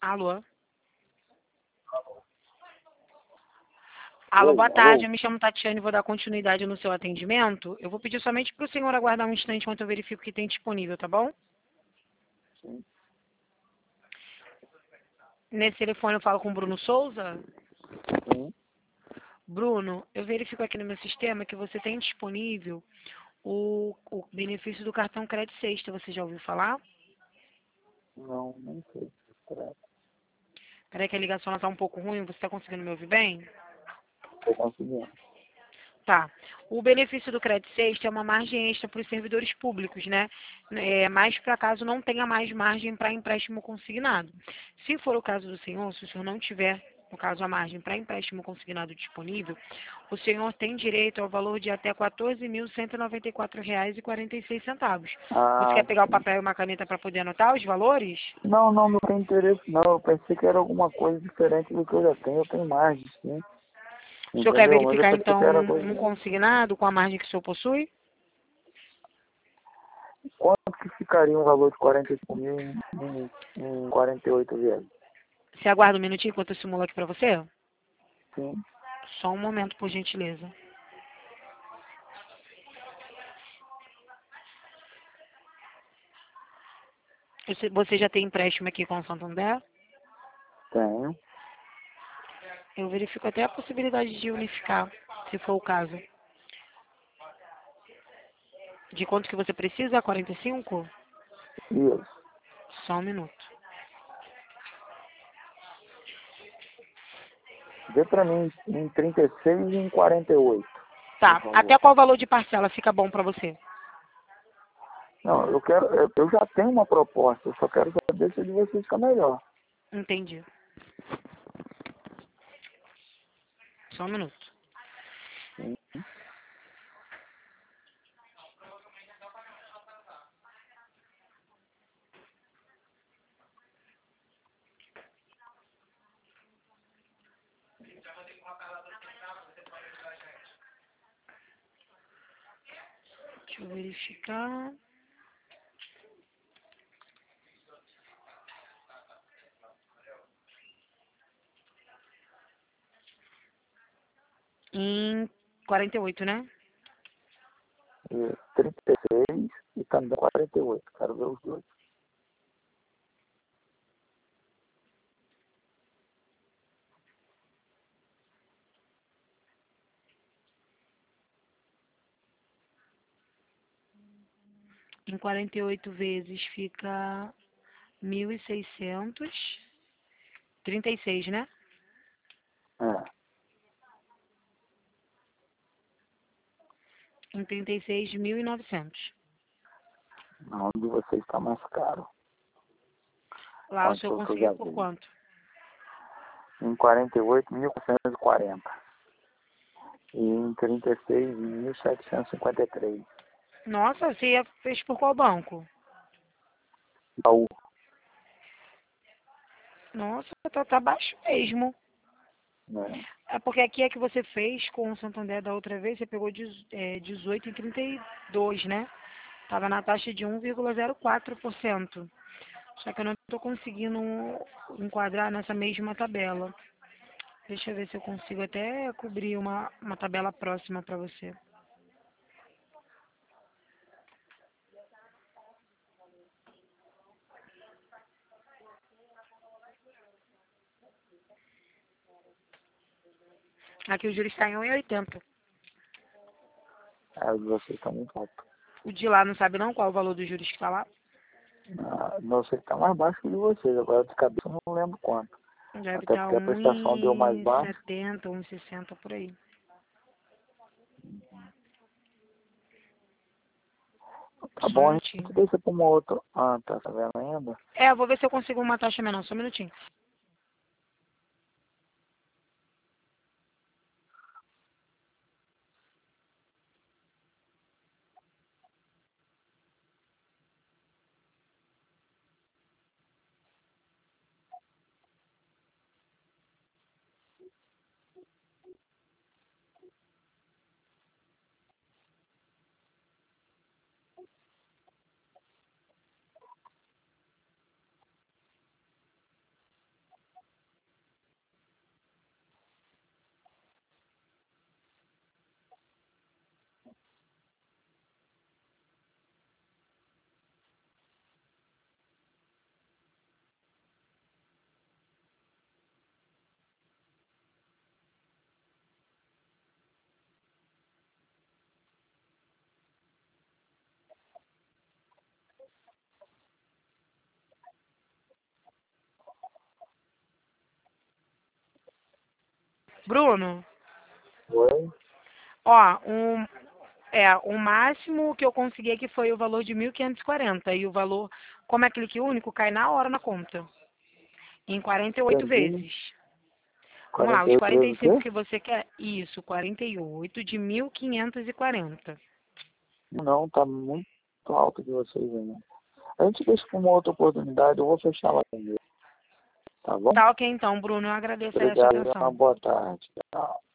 Alô? Alô, Oi, boa tarde. alô? Eu me chamo Tatiane e vou dar continuidade no seu atendimento. Eu vou pedir somente para o senhor aguardar um instante enquanto eu verifico o que tem disponível, tá bom? Sim, Nesse telefone eu falo com o Bruno Souza. sim. Bruno, eu verifico aqui no meu sistema que você tem disponível o benefício do cartão Crédito Sexta. Você já ouviu falar? Não, não sei. Espera, Peraí que a ligação está um pouco ruim. Você está conseguindo me ouvir bem? tô conseguindo. Tá. O benefício do Crédito Sexta é uma margem extra para os servidores públicos, né? Mas para caso não tenha mais margem para empréstimo consignado. Se for o caso do senhor, se o senhor não tiver, no caso, a margem para empréstimo consignado disponível, o senhor tem direito ao valor de até R$ 14.194,46. Você Ah, quer pegar o sim. papel e uma caneta para poder anotar os valores? Não, não tem interesse não. Eu pensei que era alguma coisa diferente do que eu já tenho. Eu tenho margem, sim. O senhor quer Entendeu? Mas eu verificar, pensei então, que era um coisa... consignado com a margem que o senhor possui? Quanto que ficaria um valor de 45 mil em 48 vezes? Você aguarda um minutinho enquanto eu simulo aqui para você? Sim. Só um momento, por gentileza. Você já tem empréstimo aqui com o Santander? Tenho. Eu verifico até a possibilidade de unificar, se for o caso. De quanto que você precisa? 45? Isso. Só um minuto. Vê pra mim em 36 e em 48, por Tá. Até favor. qual valor de parcela fica bom para você? Não, eu quero... Eu já tenho uma proposta. Eu só quero saber se a de vocês fica melhor. Entendi. Só um minuto. Sim. Deixa eu verificar. Em 48, né? 36 e também 48. Quero ver os dois. Em 48 vezes fica 1.600. 36, né? É, Em 36, 1.900. não, de vocês está mais caro. Lá o Quanto senhor foi o que eu já conseguiu por vi? quanto? Em 48, 1.440. E em 36, 1.753. Nossa, você fez por qual banco? Baú, Nossa, tá baixo mesmo. né? É porque aqui é que você fez com o Santander da outra vez, você pegou 18,32, né? Tava na taxa de 1,04%. Só que eu não estou conseguindo enquadrar nessa mesma tabela. Deixa eu ver se eu consigo até cobrir uma tabela próxima para você. Aqui o juros está em 1,80. É, o de vocês está muito alto. O de lá não sabe não qual o valor dos juros que está lá? Ah, não sei, está mais baixo que o de vocês. Agora de cabeça eu não lembro quanto. Deve Até estar porque a prestação deu mais baixa. 1,70, 1,60 por aí. Tá Só um bom, a minutinho. gente deixa para uma outra. Ah, tá vendo ainda? É, eu vou ver se eu consigo uma taxa menor. Só um minutinho. Bruno, Oi? ó, o máximo que eu consegui aqui foi o valor de 1.540 e o valor, como é clique único, cai na hora na conta, em 48 Entendi. vezes. Vamos lá, os 48 vezes o 45 quê? que você quer, isso, 48 de 1.540. Não, tá muito alto de vocês ainda. A gente deixa para uma outra oportunidade, eu vou fechar lá primeiro, tá bom? Tá ok então, Bruno, eu agradeço aí a sua Obrigado, uma atenção. boa tarde. Tchau.